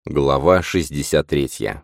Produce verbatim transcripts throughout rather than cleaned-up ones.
Глава шестьдесят третья.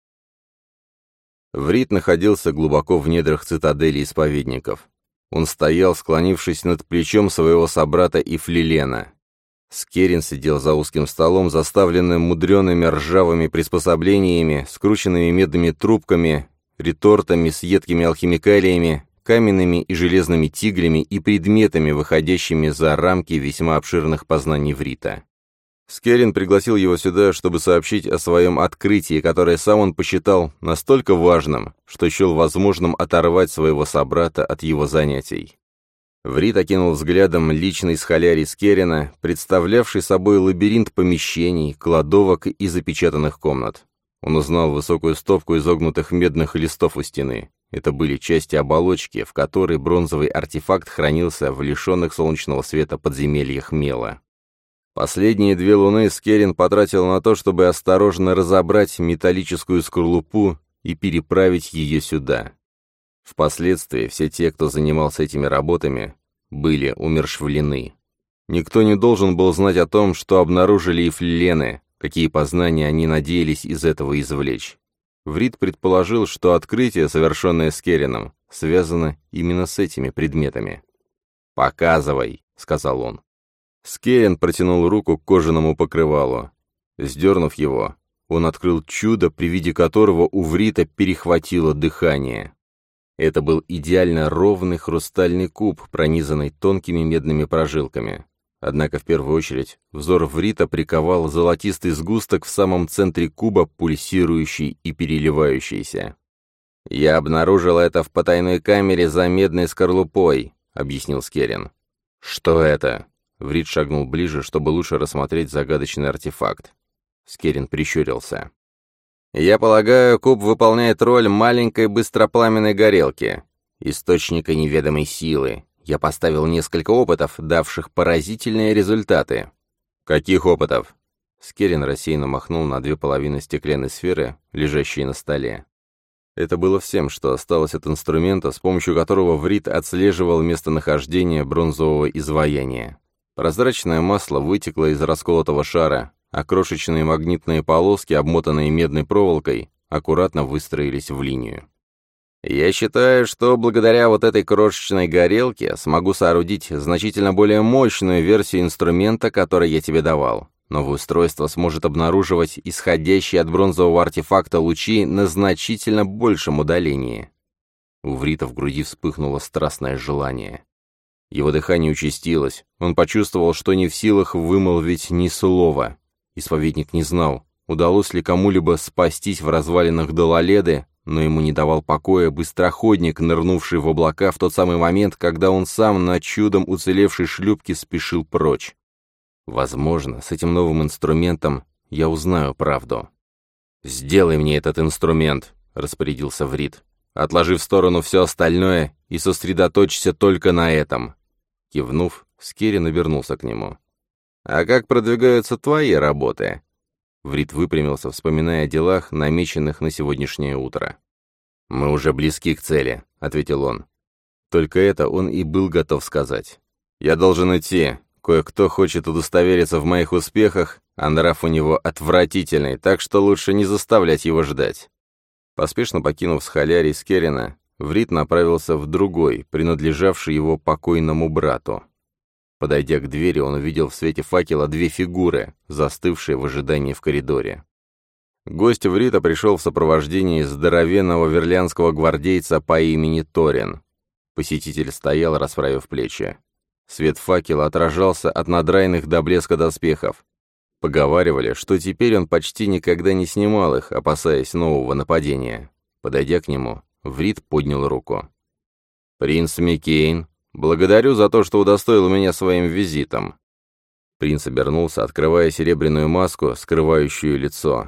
Врит находился глубоко в недрах цитадели исповедников. Он стоял, склонившись над плечом своего собрата Ифлилена. Скерин сидел за узким столом, заставленным мудреными ржавыми приспособлениями, скрученными медными трубками, ретортами с едкими алхимикалиями, каменными и железными тиглями и предметами, выходящими за рамки весьма обширных познаний Врита. Скерин пригласил его сюда, чтобы сообщить о своем открытии, которое сам он посчитал настолько важным, что счел возможным оторвать своего собрата от его занятий. Врит окинул взглядом личный схолярий Скерина, представлявший собой лабиринт помещений, кладовок и запечатанных комнат. Он узнал высокую стопку изогнутых медных листов у стены. Это были части оболочки, в которой бронзовый артефакт хранился в лишенных солнечного света подземельях Мела. Последние две луны Скерин потратил на то, чтобы осторожно разобрать металлическую скорлупу и переправить ее сюда. Впоследствии все те, кто занимался этими работами, были умерщвлены. Никто не должен был знать о том, что обнаружили и флилены, какие познания они надеялись из этого извлечь. Врит предположил, что открытие, совершенное Скерином, связано именно с этими предметами. «Показывай», — сказал он. Скерин протянул руку к кожаному покрывалу. Сдернув его, он открыл чудо, при виде которого у Врита перехватило дыхание. Это был идеально ровный хрустальный куб, пронизанный тонкими медными прожилками. Однако в первую очередь взор Врита приковал золотистый сгусток в самом центре куба, пульсирующий и переливающийся. «Я обнаружил это в потайной камере за медной скорлупой», — объяснил Скерин. «Что это?» Врит шагнул ближе, чтобы лучше рассмотреть загадочный артефакт. Скерин прищурился. «Я полагаю, куб выполняет роль маленькой быстропламенной горелки, источника неведомой силы. Я поставил несколько опытов, давших поразительные результаты». «Каких опытов?» Скерин рассеянно махнул на две половины стеклянной сферы, лежащие на столе. Это было всем, что осталось от инструмента, с помощью которого Врит отслеживал местонахождение бронзового изваяния. Прозрачное масло вытекло из расколотого шара, а крошечные магнитные полоски, обмотанные медной проволокой, аккуратно выстроились в линию. «Я считаю, что благодаря вот этой крошечной горелке смогу соорудить значительно более мощную версию инструмента, который я тебе давал. Новое устройство сможет обнаруживать исходящие от бронзового артефакта лучи на значительно большем удалении». У Врита в груди вспыхнуло страстное желание. Его дыхание участилось, он почувствовал, что не в силах вымолвить ни слова. Исповедник не знал, удалось ли кому-либо спастись в развалинах Дололеды, но ему не давал покоя быстроходник, нырнувший в облака в тот самый момент, когда он сам на чудом уцелевшей шлюпке спешил прочь. Возможно, с этим новым инструментом я узнаю правду. «Сделай мне этот инструмент», — распорядился Врит. «Отложи в сторону все остальное и сосредоточься только на этом». Кивнув, Скерин обернулся к нему. «А как продвигаются твои работы?» Врит выпрямился, вспоминая о делах, намеченных на сегодняшнее утро. «Мы уже близки к цели», — ответил он. Только это он и был готов сказать. «Я должен идти. Кое-кто хочет удостовериться в моих успехах, а нрав у него отвратительный, так что лучше не заставлять его ждать». Поспешно покинув схолярий Скерина, Врит направился в другой, принадлежавший его покойному брату. Подойдя к двери, он увидел в свете факела две фигуры, застывшие в ожидании в коридоре. Гость Врита пришел в сопровождении здоровенного верлянского гвардейца по имени Торин. Посетитель стоял, расправив плечи. Свет факела отражался от надраенных до блеска доспехов. Поговаривали, что теперь он почти никогда не снимал их, опасаясь нового нападения. Подойдя к нему, Врит поднял руку. «Принц Микейн, благодарю за то, что удостоил меня своим визитом». Принц обернулся, открывая серебряную маску, скрывающую лицо.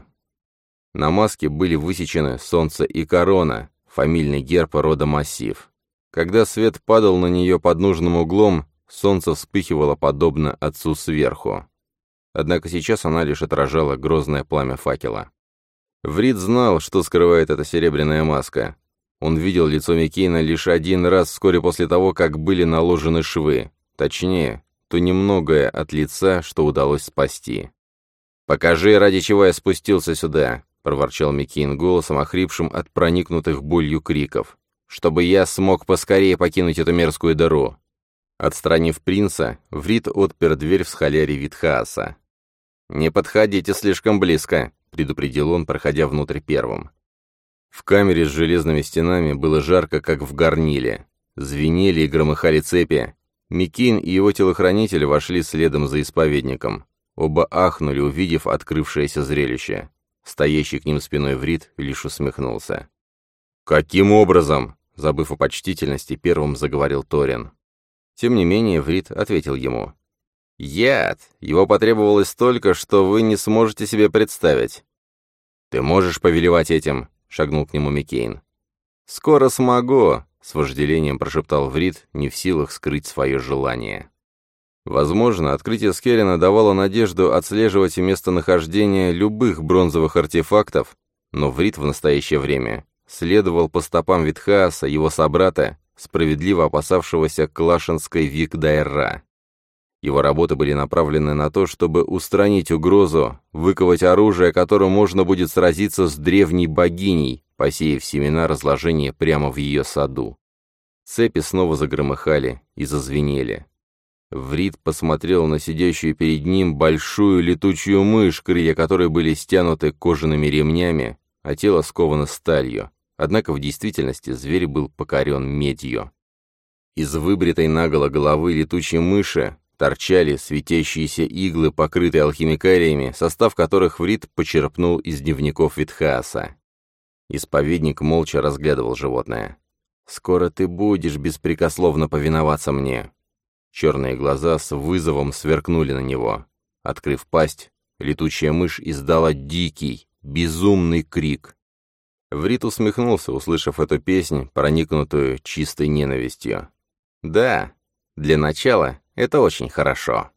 На маске были высечены солнце и корона, фамильный герб рода Массив. Когда свет падал на нее под нужным углом, солнце вспыхивало подобно отцу сверху. Однако сейчас она лишь отражала грозное пламя факела. Врит знал, что скрывает эта серебряная маска. Он видел лицо Микейна лишь один раз вскоре после того, как были наложены швы. Точнее, то немногое от лица, что удалось спасти. «Покажи, ради чего я спустился сюда», — проворчал Миккейн голосом, охрипшим от проникнутых болью криков. «Чтобы я смог поскорее покинуть эту мерзкую дыру». Отстранив принца, Врит отпер дверь в схоляре Витхааса. «Не подходите слишком близко», — предупредил он, проходя внутрь первым. В камере с железными стенами было жарко, как в горниле. Звенели и громыхали цепи. Миккейн и его телохранитель вошли следом за исповедником. Оба ахнули, увидев открывшееся зрелище. Стоящий к ним спиной Врит лишь усмехнулся. «Каким образом?» — забыв о почтительности, первым заговорил Торин. Тем не менее, Врит ответил ему. «Яд! Его потребовалось столько, что вы не сможете себе представить». «Ты можешь повелевать этим?» — шагнул к нему Миккейн. «Скоро смогу», — с вожделением прошептал Врит, не в силах скрыть свое желание. Возможно, открытие Скеррина давало надежду отслеживать местонахождение любых бронзовых артефактов, но Врит в настоящее время следовал по стопам Витхааса, его собрата, справедливо опасавшегося Клашенской Викдайра. Его работы были направлены на то, чтобы устранить угрозу, выковать оружие, которым можно будет сразиться с древней богиней, посеяв семена разложения прямо в ее саду. Цепи снова загромыхали и зазвенели. Врит посмотрел на сидящую перед ним большую летучую мышь, крылья которой были стянуты кожаными ремнями, а тело сковано сталью. Однако в действительности зверь был покорен медью. Из выбритой наголо головы летучей мыши торчали светящиеся иглы, покрытые алхимикалиями, состав которых Врит почерпнул из дневников Витхааса. Исповедник молча разглядывал животное. «Скоро ты будешь беспрекословно повиноваться мне». Черные глаза с вызовом сверкнули на него. Открыв пасть, летучая мышь издала дикий, безумный крик. Врит усмехнулся, услышав эту песнь, проникнутую чистой ненавистью. «Да, для начала это очень хорошо».